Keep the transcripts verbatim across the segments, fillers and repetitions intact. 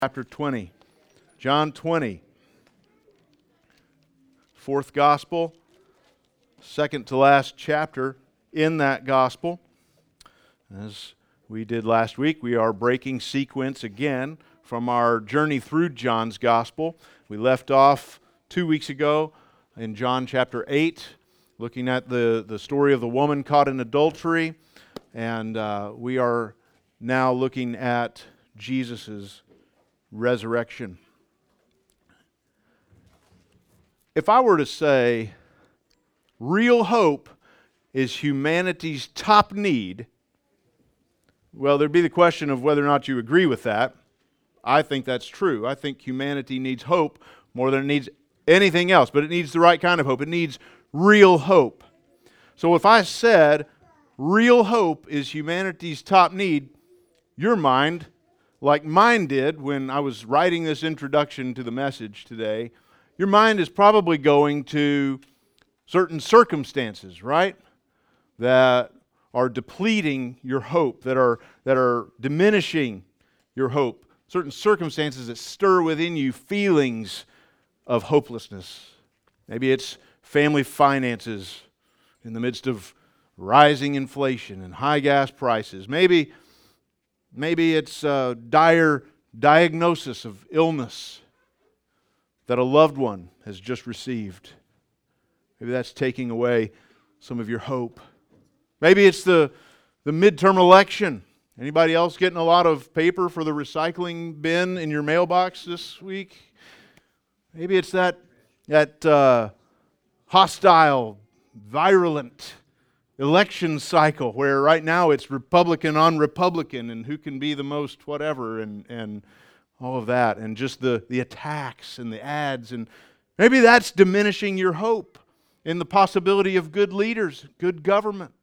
Chapter twenty. John twenty. Fourth gospel, second to last chapter in that gospel. As we did last week, we are breaking sequence again from our journey through John's gospel. We left off two weeks ago in John chapter eight, looking at the, the story of the woman caught in adultery. And uh, we are now looking at Jesus' resurrection. If I were to say real hope is humanity's top need, well, there'd be the question of whether or not you agree with that. I think that's true. I think humanity needs hope more than it needs anything else, but it needs the right kind of hope. It needs real hope. So if I said real hope is humanity's top need, your mind, like mine did when I was writing this introduction to the message today, your mind is probably going to certain circumstances, right? That are depleting your hope, that are that are diminishing your hope. Certain circumstances that stir within you feelings of hopelessness. Maybe it's family finances in the midst of rising inflation and high gas prices. Maybe Maybe it's a dire diagnosis of illness that a loved one has just received. Maybe that's taking away some of your hope. Maybe it's the, the midterm election. Anybody else getting a lot of paper for the recycling bin in your mailbox this week? Maybe it's that, that uh, hostile, virulent election cycle where right now it's Republican on Republican and who can be the most whatever and, and all of that, and just the, the attacks and the ads, and maybe that's diminishing your hope in the possibility of good leaders, good government.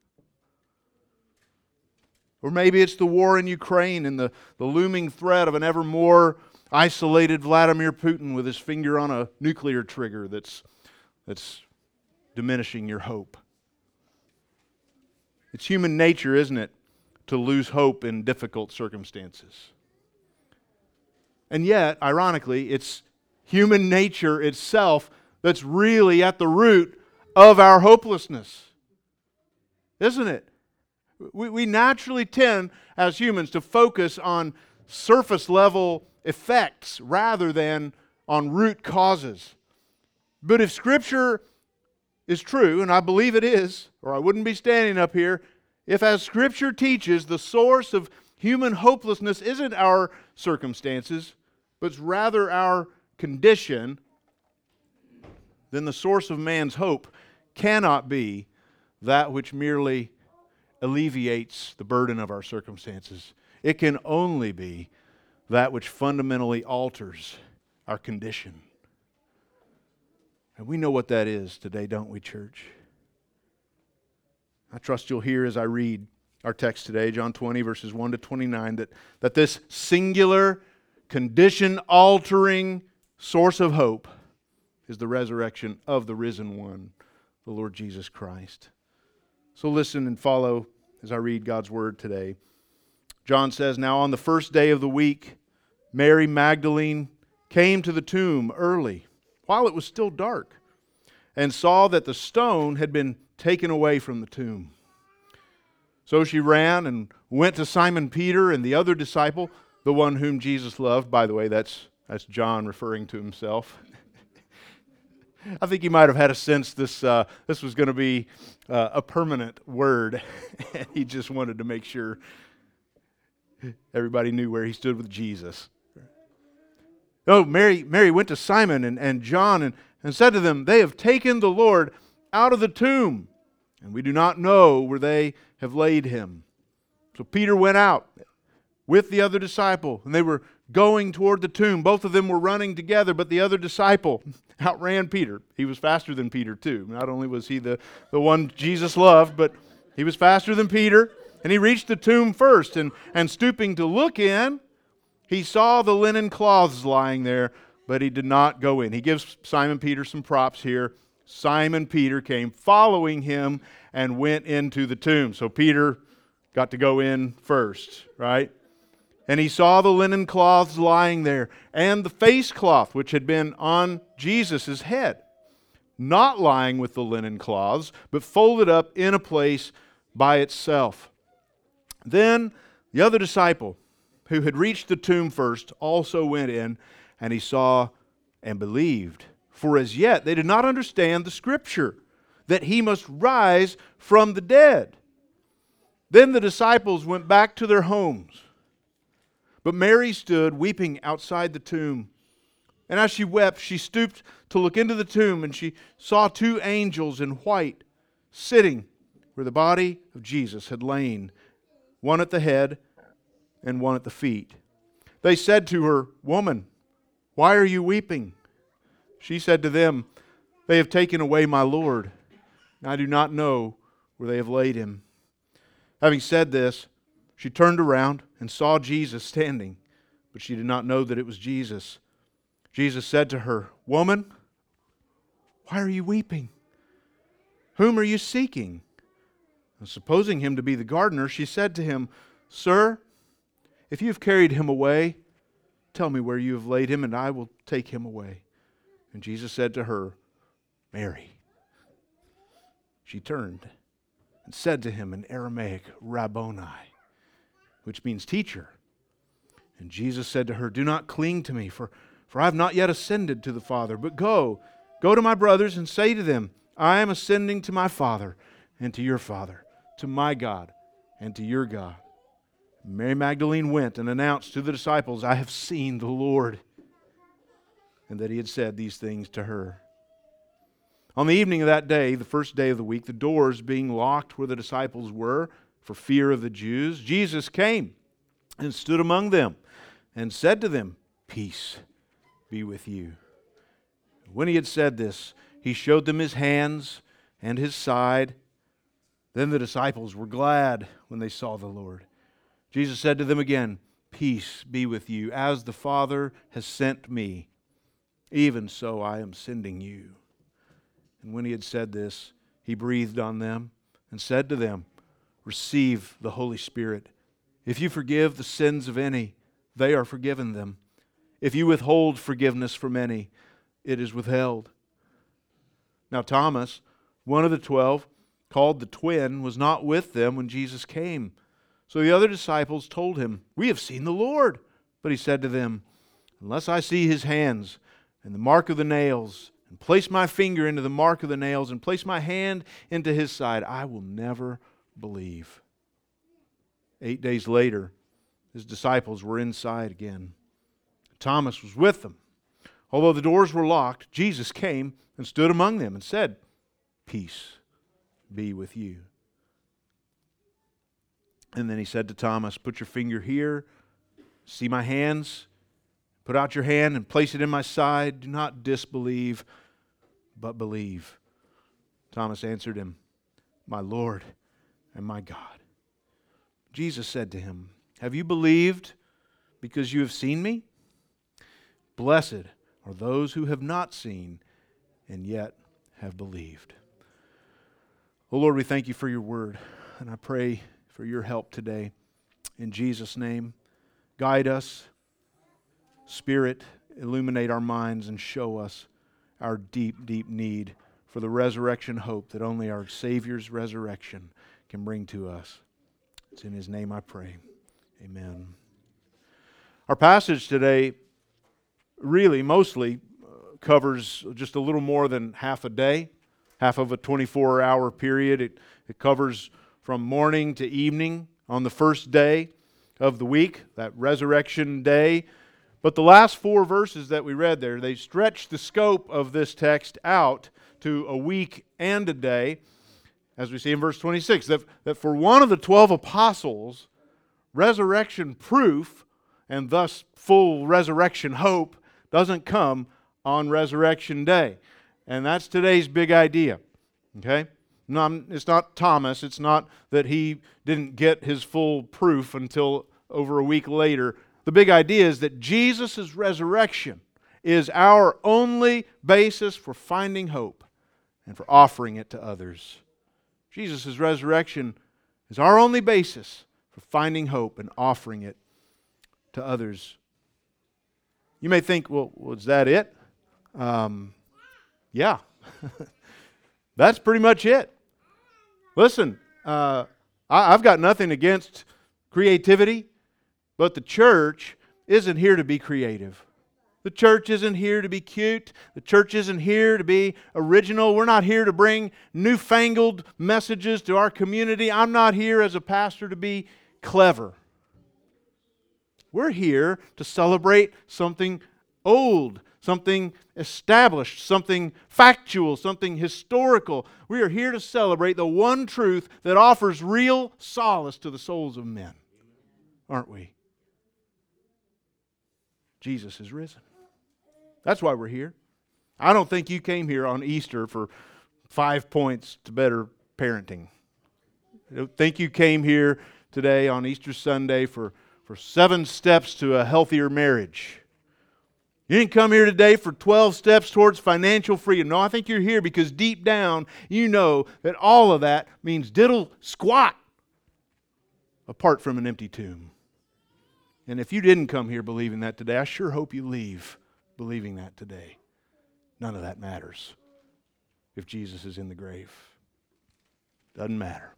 Or maybe it's the war in Ukraine and the, the looming threat of an ever more isolated Vladimir Putin with his finger on a nuclear trigger that's, that's diminishing your hope. It's human nature, isn't it, to lose hope in difficult circumstances. And yet, ironically, it's human nature itself that's really at the root of our hopelessness. Isn't it? We, we naturally tend, as humans, to focus on surface level effects rather than on root causes. But if Scripture is true, and I believe it is, or I wouldn't be standing up here, if as Scripture teaches, the source of human hopelessness isn't our circumstances, but it's rather our condition, then the source of man's hope cannot be that which merely alleviates the burden of our circumstances. It can only be that which fundamentally alters our condition. And we know what that is today, don't we, church? I trust you'll hear as I read our text today, John twenty, verses one to twenty-nine, that, that this singular, condition-altering source of hope is the resurrection of the risen one, the Lord Jesus Christ. So listen and follow as I read God's Word today. John says, "Now on the first day of the week, Mary Magdalene came to the tomb early, while it was still dark, and saw that the stone had been taken away from the tomb. So she ran and went to Simon Peter and the other disciple, the one whom Jesus loved." By the way, that's, that's John referring to himself. I think he might have had a sense this, uh, this was going to be uh, a permanent word. He just wanted to make sure everybody knew where he stood with Jesus. Oh, Mary, Mary went to Simon and, and John and, and said to them, "They have taken the Lord out of the tomb, and we do not know where they have laid him." So Peter went out with the other disciple, and they were going toward the tomb. Both of them were running together, but the other disciple outran Peter. He was faster than Peter too. Not only was he the, the one Jesus loved, but he was faster than Peter. And he reached the tomb first, and, and stooping to look in, he saw the linen cloths lying there, but he did not go in. He gives Simon Peter some props here. Simon Peter came following him and went into the tomb. So Peter got to go in first, right? And he saw the linen cloths lying there, and the face cloth which had been on Jesus' head, not lying with the linen cloths, but folded up in a place by itself. Then the other disciple, who had reached the tomb first, also went in, and he saw and believed. For as yet they did not understand the Scripture, that he must rise from the dead. Then the disciples went back to their homes. But Mary stood weeping outside the tomb. And as she wept, she stooped to look into the tomb, and she saw two angels in white sitting where the body of Jesus had lain, one at the head and one at the feet. They said to her, "Woman, why are you weeping?" She said to them, "They have taken away my Lord, and I do not know where they have laid him." Having said this, she turned around and saw Jesus standing, but she did not know that it was Jesus. Jesus said to her, "Woman, why are you weeping? Whom are you seeking?" And supposing him to be the gardener, she said to him, "Sir, if you have carried him away, tell me where you have laid him, and I will take him away." And Jesus said to her, "Mary." She turned and said to him in Aramaic, "Rabboni," which means teacher. And Jesus said to her, "Do not cling to me, for, for I have not yet ascended to the Father, but go, go to my brothers and say to them, I am ascending to my Father and to your Father, to my God and to your God." Mary Magdalene went and announced to the disciples, "I have seen the Lord," and that he had said these things to her. On the evening of that day, the first day of the week, the doors being locked where the disciples were for fear of the Jews, Jesus came and stood among them and said to them, "Peace be with you." When he had said this, he showed them his hands and his side. Then the disciples were glad when they saw the Lord. Jesus said to them again, "Peace be with you. As the Father has sent me, even so I am sending you." And when he had said this, he breathed on them and said to them, "Receive the Holy Spirit. If you forgive the sins of any, they are forgiven them. If you withhold forgiveness from any, it is withheld." Now Thomas, one of the twelve, called the twin, was not with them when Jesus came. So the other disciples told him, "We have seen the Lord." But he said to them, "Unless I see his hands and the mark of the nails, and place my finger into the mark of the nails, and place my hand into his side, I will never believe." Eight days later, his disciples were inside again. Thomas was with them. Although the doors were locked, Jesus came and stood among them and said, "Peace be with you." And then he said to Thomas, "Put your finger here, see my hands. Put out your hand and place it in my side. Do not disbelieve, but believe." Thomas answered him, "My Lord and my God." Jesus said to him, "Have you believed because you have seen me? Blessed are those who have not seen and yet have believed." Oh Lord, we thank you for your word, and I pray for your help today. In Jesus' name, guide us. Spirit, illuminate our minds and show us our deep, deep need for the resurrection hope that only our Savior's resurrection can bring to us. It's in His name I pray. Amen. Our passage today really mostly covers just a little more than half a day, half of a twenty-four hour period. It, it covers from morning to evening on the first day of the week, that resurrection day. But the last four verses that we read there, they stretch the scope of this text out to a week and a day, as we see in verse twenty-six, that, that for one of the twelve apostles, resurrection proof, and thus full resurrection hope, doesn't come on Resurrection Day. And that's today's big idea. Okay? No, it's not Thomas. It's not that he didn't get his full proof until over a week later. The big idea is that Jesus' resurrection is our only basis for finding hope and for offering it to others. Jesus' resurrection is our only basis for finding hope and offering it to others. You may think, well, was that it? Um, yeah. That's pretty much it. Listen, uh, I, I've got nothing against creativity, but the church isn't here to be creative. The church isn't here to be cute. The church isn't here to be original. We're not here to bring newfangled messages to our community. I'm not here as a pastor to be clever. We're here to celebrate something old, something established, something factual, something historical. We are here to celebrate the one truth that offers real solace to the souls of men. Aren't we? Jesus is risen. That's why we're here. I don't think you came here on Easter for five points to better parenting. I don't think you came here today on Easter Sunday for, for seven steps to a healthier marriage. You didn't come here today for twelve steps towards financial freedom. No, I think you're here because deep down you know that all of that means diddle squat apart from an empty tomb. And if you didn't come here believing that today, I sure hope you leave believing that today. None of that matters if Jesus is in the grave. Doesn't matter.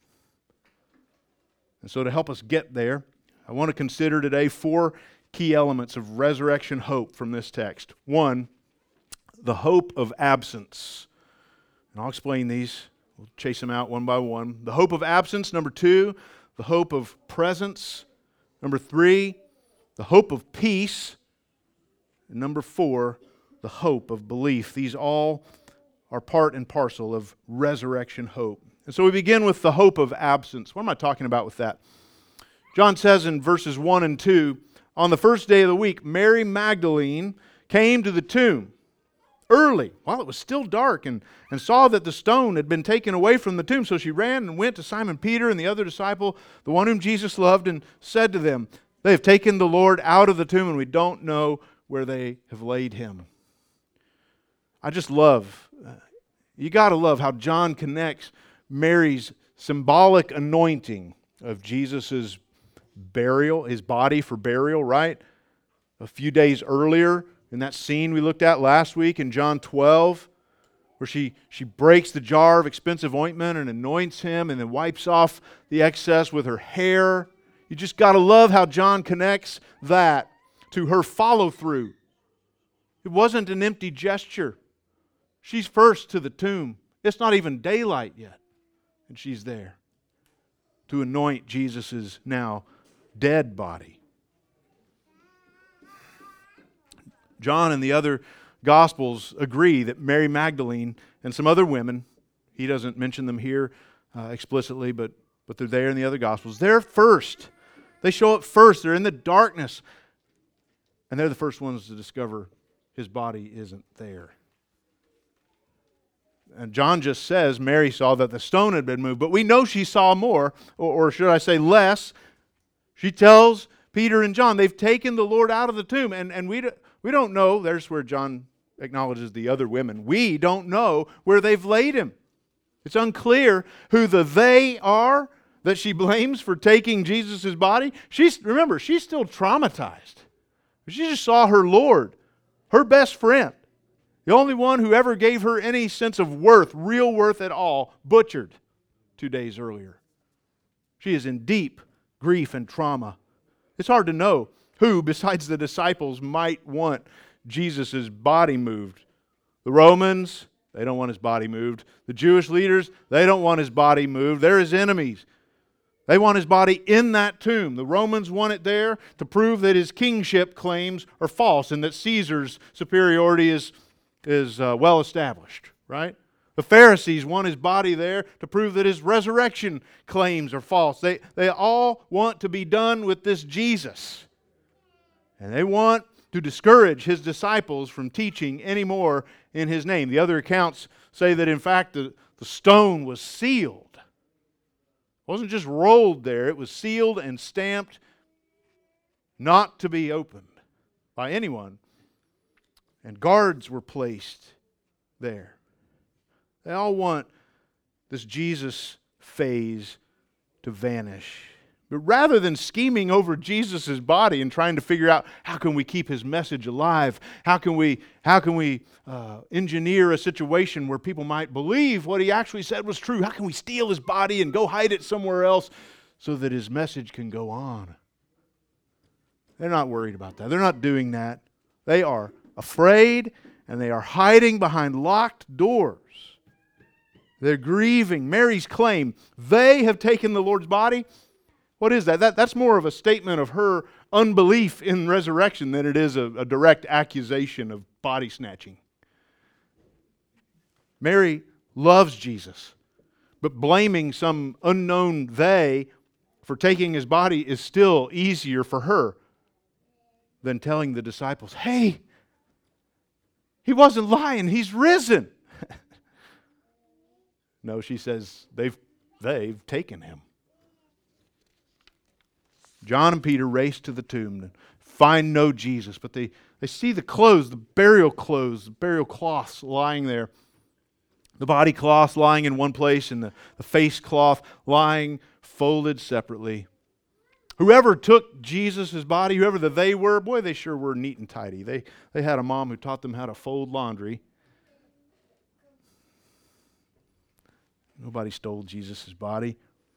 And so to help us get there, I want to consider today four key elements of resurrection hope from this text. One, the hope of absence. And I'll explain these. We'll chase them out one by one. The hope of absence. Number two, the hope of presence. Number three, the hope of peace. And number four, the hope of belief. These all are part and parcel of resurrection hope. And so we begin with the hope of absence. What am I talking about with that? John says in verses one and two, on the first day of the week, Mary Magdalene came to the tomb early, while it was still dark, and, and saw that the stone had been taken away from the tomb. So she ran and went to Simon Peter and the other disciple, the one whom Jesus loved, and said to them, they have taken the Lord out of the tomb, and we don't know where they have laid him. I just love, uh, you got to love how John connects Mary's symbolic anointing of Jesus' burial, his body for burial, right? A few days earlier, in that scene we looked at last week in John twelve, where she, she breaks the jar of expensive ointment and anoints him and then wipes off the excess with her hair. You just got to love how John connects that to her follow-through. It wasn't an empty gesture. She's first to the tomb. It's not even daylight yet, and she's there to anoint Jesus' now dead body. John and the other Gospels agree that Mary Magdalene and some other women, he doesn't mention them here uh, explicitly, but, but they're there in the other Gospels. They're first. They show up first. They're in the darkness. And they're the first ones to discover his body isn't there. And John just says Mary saw that the stone had been moved, but we know she saw more, or, or should I say less. She tells Peter and John, they've taken the Lord out of the tomb, and, and we, we don't know, there's where John acknowledges the other women, we don't know where they've laid him. It's unclear who the they are that she blames for taking Jesus' body. She's, remember, she's still traumatized. She just saw her Lord, her best friend, the only one who ever gave her any sense of worth, real worth at all, butchered two days earlier. She is in deep grief and trauma. It's hard to know who, besides the disciples, might want Jesus' body moved. The Romans, they don't want his body moved. The Jewish leaders, they don't want his body moved. They're his enemies. They want his body in that tomb. The Romans want it there to prove that his kingship claims are false and that Caesar's superiority is, is uh, well established, right? The Pharisees want his body there to prove that his resurrection claims are false. They, they all want to be done with this Jesus. And they want to discourage his disciples from teaching any more in his name. The other accounts say that in fact the, the stone was sealed. It wasn't just rolled there, it was sealed and stamped not to be opened by anyone. And guards were placed there. They all want this Jesus phase to vanish. But rather than scheming over Jesus' body and trying to figure out how can we keep his message alive, how can we, how can we uh, engineer a situation where people might believe what he actually said was true, how can we steal his body and go hide it somewhere else so that his message can go on? They're not worried about that. They're not doing that. They are afraid and they are hiding behind locked doors. They're grieving. Mary's claim, they have taken the Lord's body. What is that? that? That's more of a statement of her unbelief in resurrection than it is a, a direct accusation of body snatching. Mary loves Jesus, but blaming some unknown they for taking his body is still easier for her than telling the disciples, hey, he wasn't lying, he's risen. No, she says, they've, they've taken him. John and Peter race to the tomb and find no Jesus, but they, they see the clothes, the burial clothes, the burial cloths lying there. The body cloth lying in one place and the, the face cloth lying folded separately. Whoever took Jesus' body, whoever the they were, boy, they sure were neat and tidy. They, they had a mom who taught them how to fold laundry. Nobody stole Jesus' body.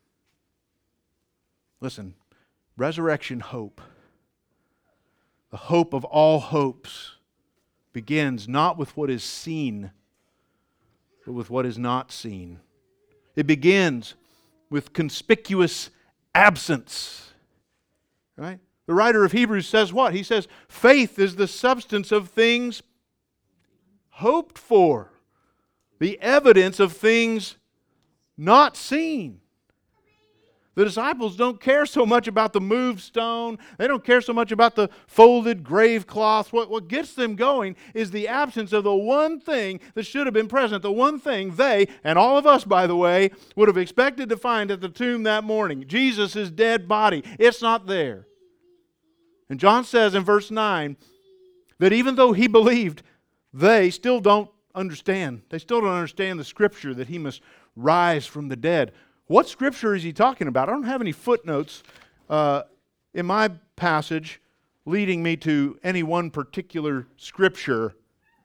Listen, resurrection hope, the hope of all hopes, begins not with what is seen, but with what is not seen. It begins with conspicuous absence. Right? The writer of Hebrews says what? He says, faith is the substance of things hoped for, the evidence of things not seen. The disciples don't care so much about the moved stone. They don't care so much about the folded grave cloth. What, what gets them going is the absence of the one thing that should have been present. The one thing they, and all of us, by the way, would have expected to find at the tomb that morning. Jesus' dead body. It's not there. And John says in verse nine that even though he believed, they still don't understand. They still don't understand the Scripture that he must rise from the dead. What Scripture is he talking about? I don't have any footnotes uh, in my passage leading me to any one particular Scripture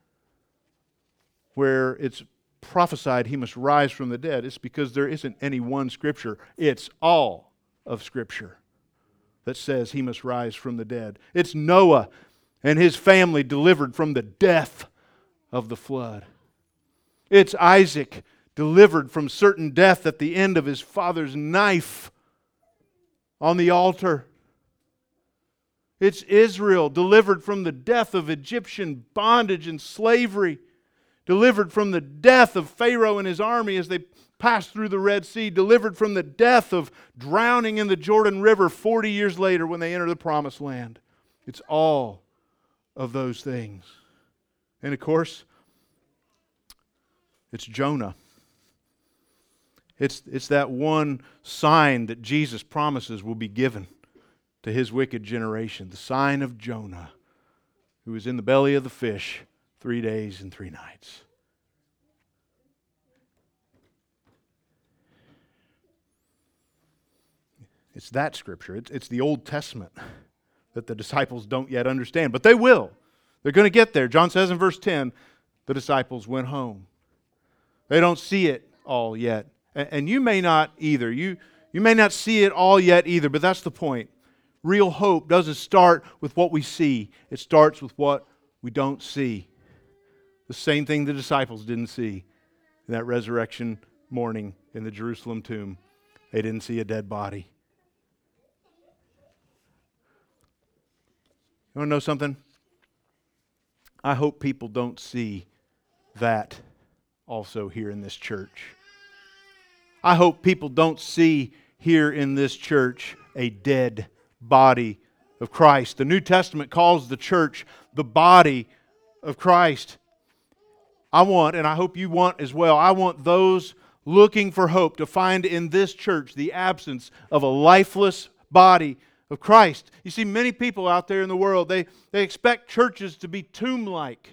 where it's prophesied he must rise from the dead. It's because there isn't any one Scripture. It's all of Scripture that says he must rise from the dead. It's Noah and his family delivered from the death of the flood. It's Isaac delivered from certain death at the end of his father's knife on the altar. It's Israel delivered from the death of Egyptian bondage and slavery, delivered from the death of Pharaoh and his army as they passed through the Red Sea, delivered from the death of drowning in the Jordan River forty years later when they enter the Promised Land. It's all of those things. And of course, it's Jonah. It's, it's that one sign that Jesus promises will be given to his wicked generation. The sign of Jonah, who was in the belly of the fish three days and three nights. It's that Scripture. It's, it's the Old Testament that the disciples don't yet understand. But they will. They're going to get there. John says in verse ten, the disciples went home. They don't see it all yet. And you may not either. You, you may not see it all yet either, but that's the point. Real hope doesn't start with what we see. It starts with what we don't see. The same thing the disciples didn't see in that resurrection morning in the Jerusalem tomb. They didn't see a dead body. You want to know something? I hope people don't see that also here in this church. I hope people don't see here in this church a dead body of Christ. The New Testament calls the church the body of Christ. I want, and I hope you want as well, I want those looking for hope to find in this church the absence of a lifeless body of Christ. You see, many people out there in the world, they, they expect churches to be tomb-like,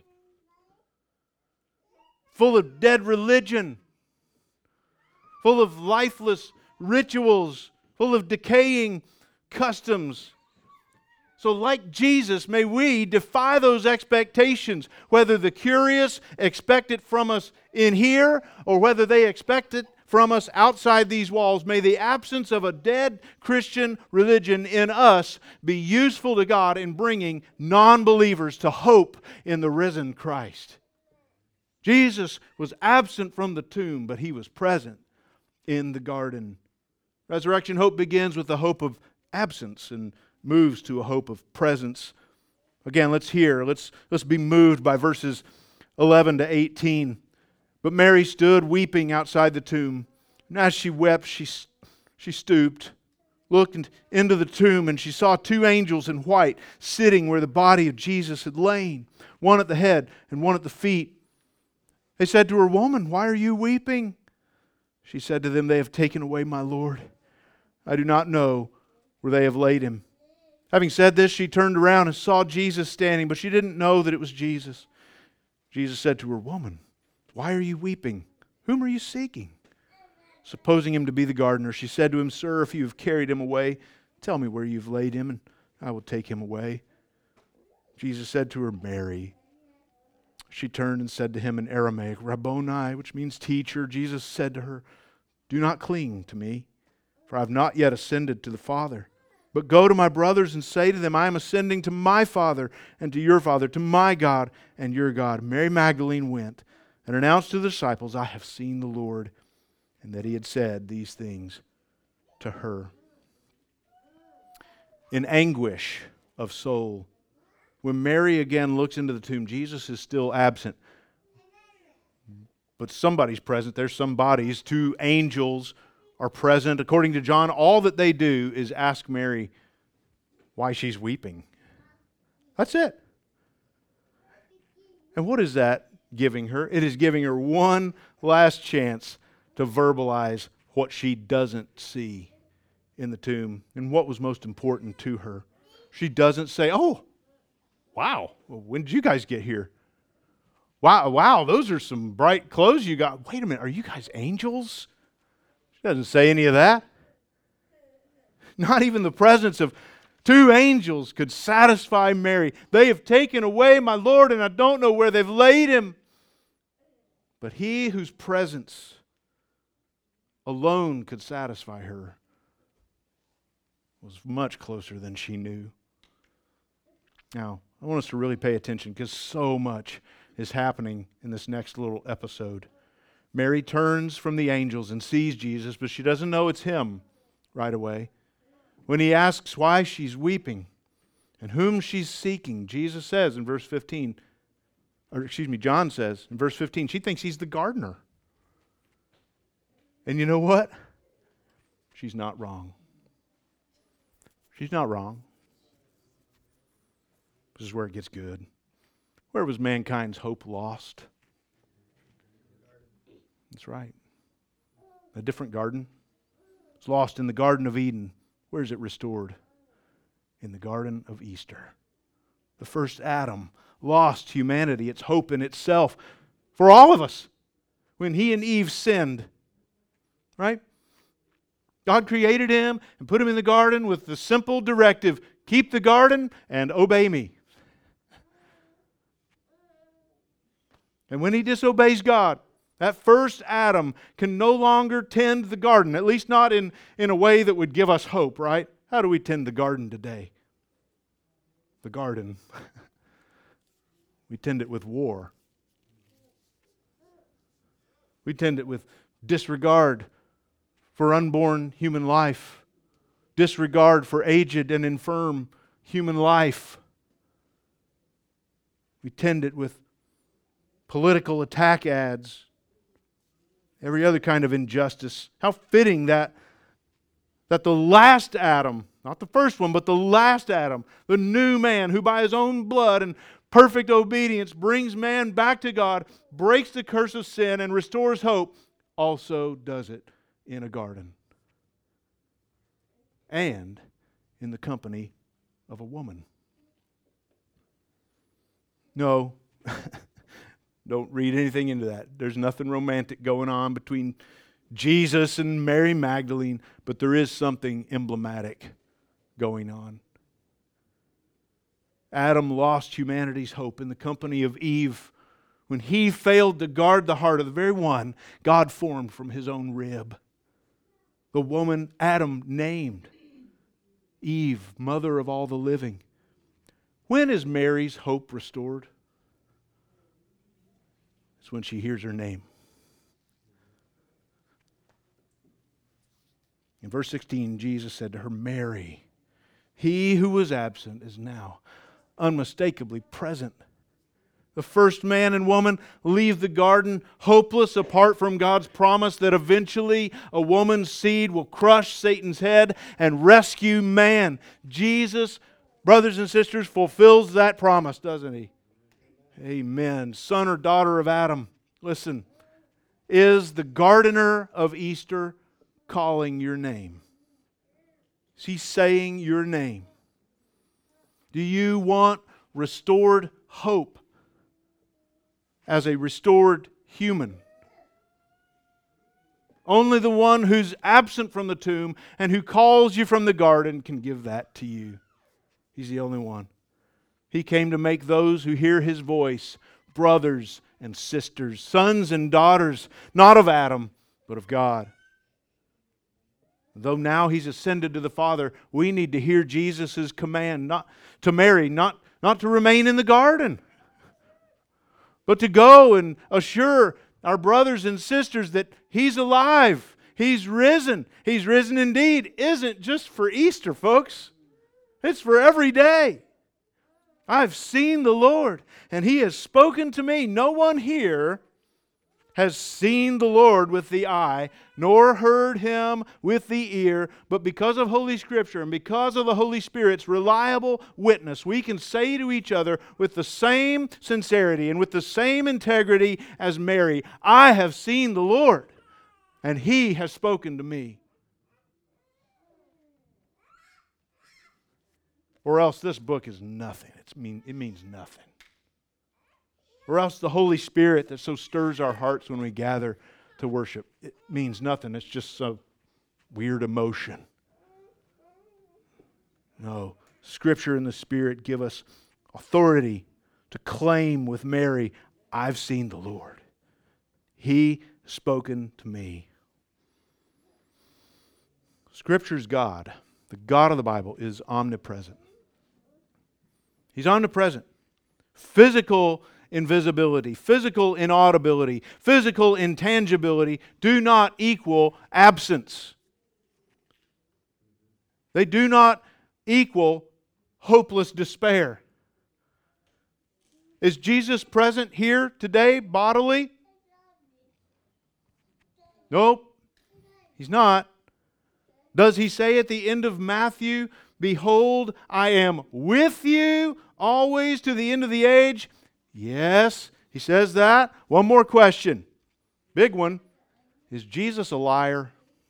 full of dead religion, full of lifeless rituals, full of decaying customs. So like Jesus, may we defy those expectations, whether the curious expect it from us in here or whether they expect it from us outside these walls. May the absence of a dead Christian religion in us be useful to God in bringing non-believers to hope in the risen Christ. Jesus was absent from the tomb, but He was present in the garden. Resurrection hope begins with the hope of absence and moves to a hope of presence. Again, let's hear. Let's, let's be moved by verses eleven to eighteen. But Mary stood weeping outside the tomb. And as she wept, she, she stooped, looked into the tomb, and she saw two angels in white sitting where the body of Jesus had lain, one at the head and one at the feet. They said to her, "Woman, why are you weeping?" She said to them, "They have taken away my Lord. I do not know where they have laid Him." Having said this, she turned around and saw Jesus standing, but she didn't know that it was Jesus. Jesus said to her, "Woman, why are you weeping? Whom are you seeking?" Supposing him to be the gardener, she said to him, "Sir, if you have carried him away, tell me where you've laid him, and I will take him away." Jesus said to her, "Mary." She turned and said to him in Aramaic, "Rabboni," which means teacher. Jesus said to her, "Do not cling to me, for I have not yet ascended to the Father. But go to my brothers and say to them, I am ascending to my Father and to your Father, to my God and your God." Mary Magdalene went and announced to the disciples, "I have seen the Lord," and that He had said these things to her. In anguish of soul, when Mary again looks into the tomb, Jesus is still absent. But somebody's present. There's some bodies. Two angels are present. According to John, all that they do is ask Mary why she's weeping. That's it. And what is that giving her? It is giving her one last chance to verbalize what she doesn't see in the tomb and what was most important to her. She doesn't say, "Oh, wow, well, when did you guys get here? Wow, wow, those are some bright clothes you got. Wait a minute, are you guys angels?" She doesn't say any of that. Not even the presence of two angels could satisfy Mary. "They have taken away my Lord, and I don't know where they've laid Him." But He whose presence alone could satisfy her was much closer than she knew. Now, I want us to really pay attention because so much is happening in this next little episode. Mary turns from the angels and sees Jesus, but she doesn't know it's Him right away. When He asks why she's weeping and whom she's seeking, Jesus says in verse fifteen, or excuse me, John says in verse fifteen, she thinks He's the gardener. And you know what? She's not wrong. She's not wrong. This is where it gets good. Where was mankind's hope lost? That's right. A different garden. It's lost in the Garden of Eden. Where is it restored? In the Garden of Easter. The first Adam lost humanity, its hope in itself, for all of us when he and Eve sinned. Right? God created him and put him in the garden with the simple directive, keep the garden and obey me. And when he disobeys God, that first Adam can no longer tend the garden, at least not in, in a way that would give us hope, right? How do we tend the garden today? The garden. We tend it with war. We tend it with disregard for unborn human life, disregard for aged and infirm human life. We tend it with political attack ads, every other kind of injustice. How fitting that, that the last Adam, not the first one, but the last Adam, the new man who by his own blood and perfect obedience brings man back to God, breaks the curse of sin and restores hope, also does it in a garden. And in the company of a woman. No, don't read anything into that. There's nothing romantic going on between Jesus and Mary Magdalene, but there is something emblematic going on. Adam lost humanity's hope in the company of Eve when he failed to guard the heart of the very one God formed from His own rib. The woman Adam named Eve, mother of all the living. When is Mary's hope restored? It's when she hears her name. In verse sixteen, Jesus said to her, Mary. He who was absent is now unmistakably present. The first man and woman leave the garden hopeless apart from God's promise that eventually a woman's seed will crush Satan's head and rescue man. Jesus, brothers and sisters, fulfills that promise, doesn't He? Amen. Son or daughter of Adam, listen, is the gardener of Easter calling your name? Is He saying your name? Do you want restored hope as a restored human? Only the one who's absent from the tomb and who calls you from the garden can give that to you. He's the only one. He came to make those who hear His voice brothers and sisters, sons and daughters, not of Adam, but of God. Though now He's ascended to the Father, we need to hear Jesus' command not to Mary, not, not to remain in the garden, but to go and assure our brothers and sisters that He's alive. He's risen. He's risen indeed. Isn't just for Easter, folks. It's for every day. I've seen the Lord, and He has spoken to me. No one here has seen the Lord with the eye, nor heard Him with the ear, but because of Holy Scripture and because of the Holy Spirit's reliable witness, we can say to each other with the same sincerity and with the same integrity as Mary, I have seen the Lord, and He has spoken to me. Or else this book is nothing. It's mean, it means nothing. Or else the Holy Spirit that so stirs our hearts when we gather to worship, it means nothing. It's just some weird emotion. No. Scripture and the Spirit give us authority to claim with Mary, I've seen the Lord. He has spoken to me. Scripture's God, the God of the Bible, is omnipresent. He's omnipresent. Physical invisibility, physical inaudibility, physical intangibility do not equal absence. They do not equal hopeless despair. Is Jesus present here today bodily? Nope, He's not. Does He say at the end of Matthew, behold, I am with you always to the end of the age? Yes, He says that. One more question. Big one. Is Jesus a liar?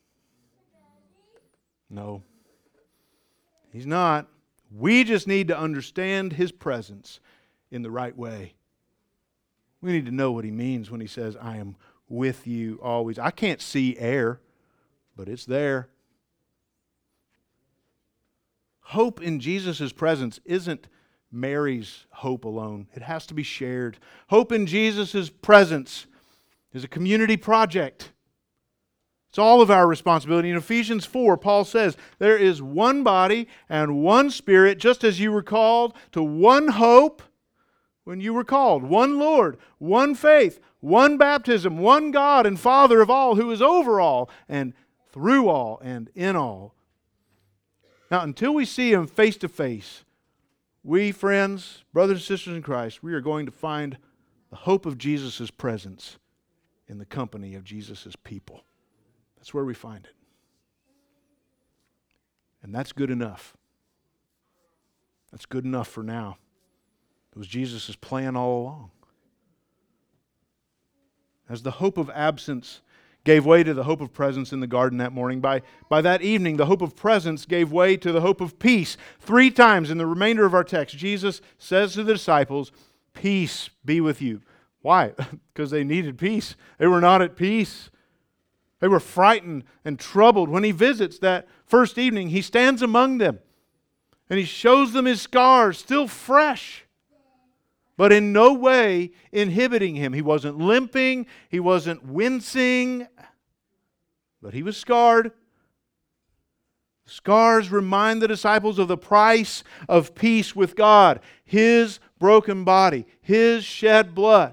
No. He's not. We just need to understand His presence in the right way. We need to know what He means when He says, I am with you always. I can't see air, but it's there. Hope in Jesus' presence isn't Mary's hope alone. It has to be shared. Hope in Jesus' presence is a community project. It's all of our responsibility. In Ephesians four, Paul says, there is one body and one Spirit, just as you were called to one hope when you were called. One Lord, one faith, one baptism, one God and Father of all, who is over all and through all and in all. Now, until we see Him face to face, we, friends, brothers and sisters in Christ, we are going to find the hope of Jesus' presence in the company of Jesus' people. That's where we find it. And that's good enough. That's good enough for now. It was Jesus' plan all along. As the hope of absence gave way to the hope of presence in the garden that morning, By, by that evening, the hope of presence gave way to the hope of peace. Three times in the remainder of our text, Jesus says to the disciples, peace be with you. Why? Because they needed peace. They were not at peace. They were frightened and troubled. When He visits that first evening, He stands among them and He shows them His scars, still fresh, but in no way inhibiting Him. He wasn't limping, He wasn't wincing, but He was scarred. Scars remind the disciples of the price of peace with God, His broken body, His shed blood.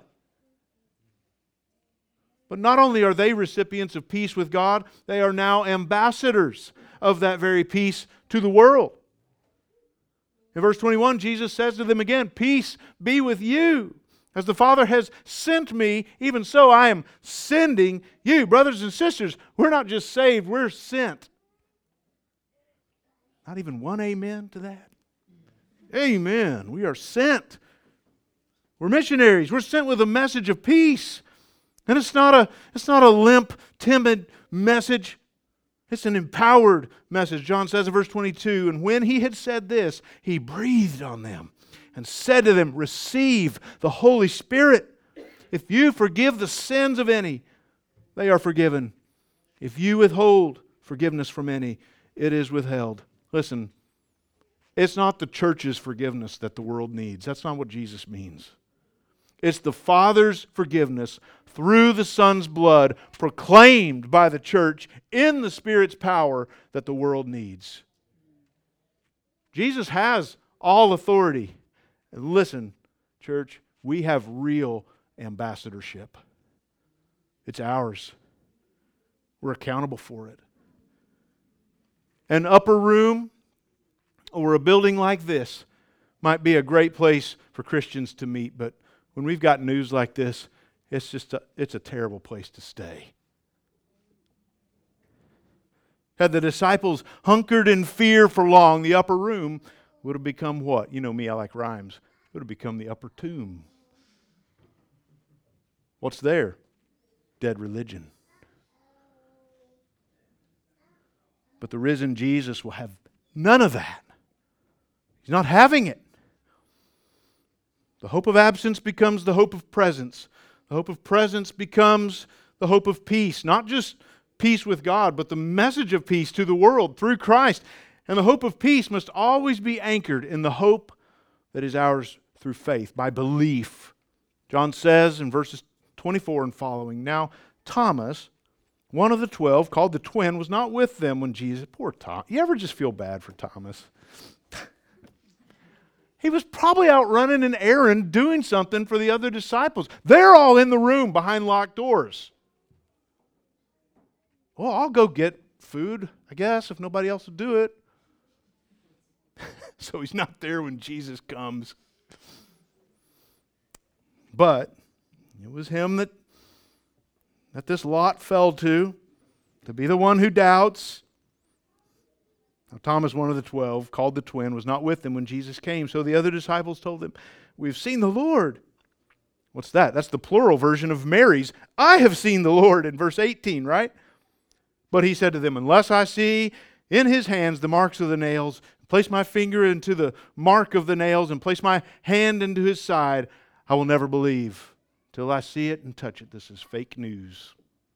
But not only are they recipients of peace with God, they are now ambassadors of that very peace to the world. In verse twenty-one, Jesus says to them again, "Peace be with you. As the Father has sent me, even so I am sending you." Brothers and sisters, we're not just saved, we're sent. Not even one amen to that? Amen. We are sent. We're missionaries. We're sent with a message of peace. And it's not a, it's not a limp, timid message. It's an empowered message. John says in verse twenty-two, "And when He had said this, He breathed on them and said to them, 'Receive the Holy Spirit. If you forgive the sins of any, they are forgiven. If you withhold forgiveness from any, it is withheld.'" Listen, it's not the church's forgiveness that the world needs. That's not what Jesus means. It's the Father's forgiveness through the Son's blood, proclaimed by the church in the Spirit's power, that the world needs. Jesus has all authority. And listen, church, we have real ambassadorship. It's ours. We're accountable for it. An upper room or a building like this might be a great place for Christians to meet, but when we've got news like this, it's just a, it's a terrible place to stay. Had the disciples hunkered in fear for long, the upper room would have become what? You know me, I like rhymes. It would have become the upper tomb. What's there? Dead religion. But the risen Jesus will have none of that. He's not having it. The hope of absence becomes the hope of presence. The hope of presence becomes the hope of peace. Not just peace with God, but the message of peace to the world through Christ. And the hope of peace must always be anchored in the hope that is ours through faith, by belief. John says in verses twenty-four and following, "Now Thomas, one of the twelve, called the twin, was not with them when Jesus..." Poor Thomas. You ever just feel bad for Thomas? He was probably out running an errand, doing something for the other disciples. They're all in the room behind locked doors. Well, I'll go get food, I guess, if nobody else will do it. So he's not there when Jesus comes. But it was him that, that this lot fell to, to be the one who doubts. Now, Thomas, one of the twelve, called the twin, was not with them when Jesus came. So the other disciples told him, "We've seen the Lord." What's that? That's the plural version of Mary's, "I have seen the Lord," in verse eighteen, right? But he said to them, "Unless I see in His hands the marks of the nails, place my finger into the mark of the nails, and place my hand into His side, I will never believe till I see it and touch it." This is fake news.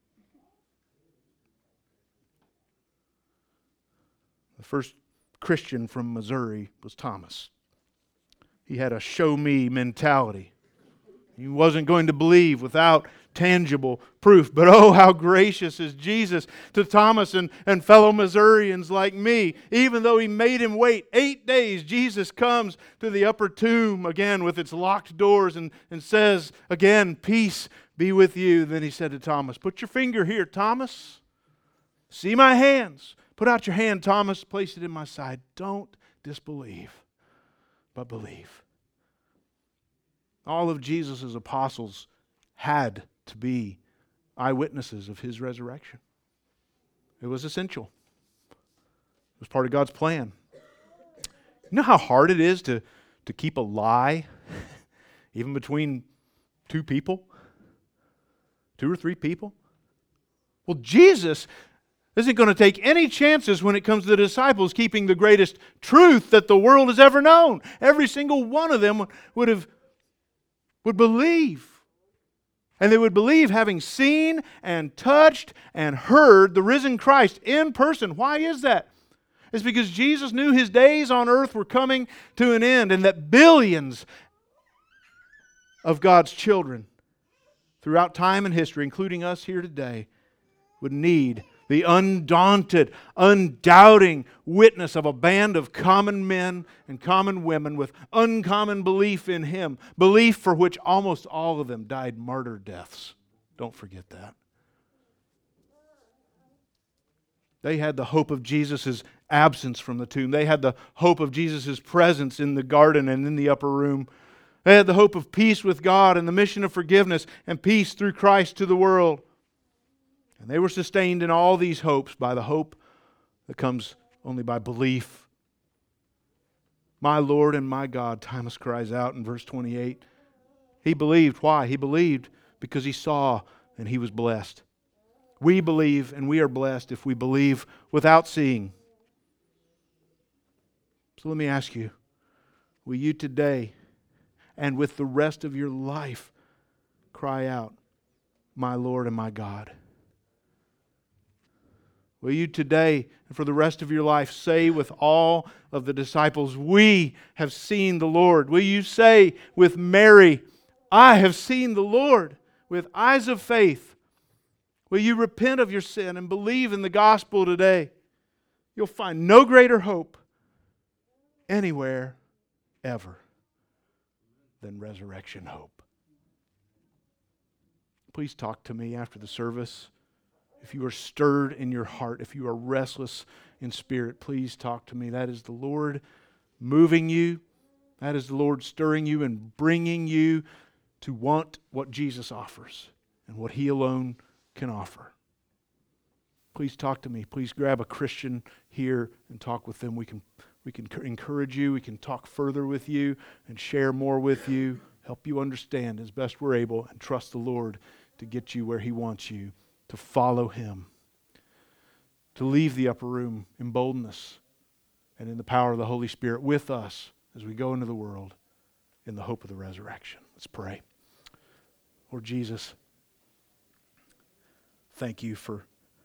The first Christian from Missouri was Thomas. He had a show me mentality. He wasn't going to believe without tangible proof. But oh, how gracious is Jesus to Thomas and, and fellow Missourians like me. Even though He made him wait eight days, Jesus comes to the upper tomb again with its locked doors and, and says again, "Peace be with you." Then He said to Thomas, "Put your finger here, Thomas. See my hands. Put out your hand, Thomas. Place it in my side. Don't disbelieve, but believe." All of Jesus' apostles had to be eyewitnesses of His resurrection. It was essential. It was part of God's plan. You know how hard it is to, to keep a lie, even between two people? Two or three people? Well, Jesus isn't going to take any chances when it comes to the disciples keeping the greatest truth that the world has ever known. Every single one of them would have would believe And they would believe, having seen and touched and heard the risen Christ in person. Why is that? It's because Jesus knew His days on earth were coming to an end, and that billions of God's children throughout time and history, including us here today, would need the undaunted, undoubting witness of a band of common men and common women with uncommon belief in Him. Belief for which almost all of them died martyr deaths. Don't forget that. They had the hope of Jesus' absence from the tomb. They had the hope of Jesus' presence in the garden and in the upper room. They had the hope of peace with God and the mission of forgiveness and peace through Christ to the world. And they were sustained in all these hopes by the hope that comes only by belief. My Lord and my God, Thomas cries out in verse twenty-eight. He believed. Why? He believed because he saw and he was blessed. We believe and we are blessed if we believe without seeing. So let me ask you, will you today and with the rest of your life cry out, my Lord and my God? Will you today and for the rest of your life say with all of the disciples, we have seen the Lord? Will you say with Mary, I have seen the Lord, with eyes of faith? Will you repent of your sin and believe in the gospel today? You'll find no greater hope anywhere, ever, than resurrection hope. Please talk to me after the service. If you are stirred in your heart, if you are restless in spirit, please talk to me. That is the Lord moving you. That is the Lord stirring you and bringing you to want what Jesus offers and what He alone can offer. Please talk to me. Please grab a Christian here and talk with them. We can, we can encourage you. We can talk further with you and share more with you, help you understand as best we're able, and trust the Lord to get you where He wants you, to follow Him, to leave the upper room in boldness and in the power of the Holy Spirit with us as we go into the world in the hope of the resurrection. Let's pray. Lord Jesus, thank You for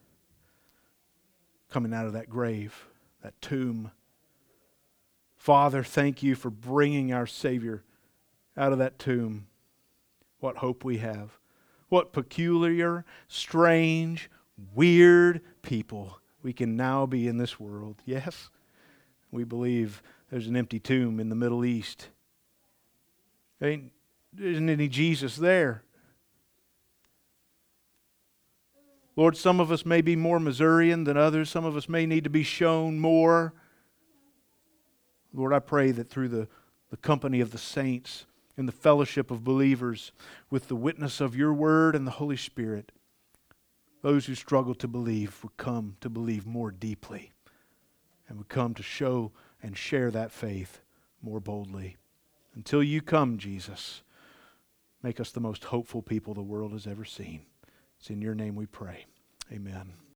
coming out of that grave, that tomb. Father, thank You for bringing our Savior out of that tomb. What hope we have. What peculiar, strange, weird people we can now be in this world. Yes, we believe there's an empty tomb in the Middle East. There ain't, there isn't any Jesus there. Lord, some of us may be more Missourian than others. Some of us may need to be shown more. Lord, I pray that through the, the company of the saints, in the fellowship of believers, with the witness of Your Word and the Holy Spirit, those who struggle to believe would come to believe more deeply and would come to show and share that faith more boldly. Until You come, Jesus, make us the most hopeful people the world has ever seen. It's in Your name we pray. Amen.